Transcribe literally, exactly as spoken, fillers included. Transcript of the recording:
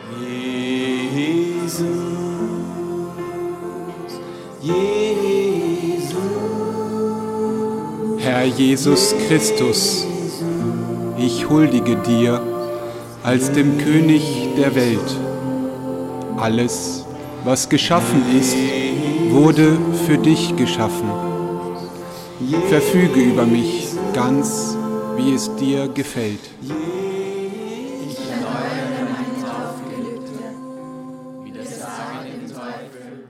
Jesus, Jesus. Herr Jesus Christus, ich huldige dir als dem König der Welt. Alles, was geschaffen ist, wurde für dich geschaffen. Verfüge über mich ganz, wie es dir gefällt.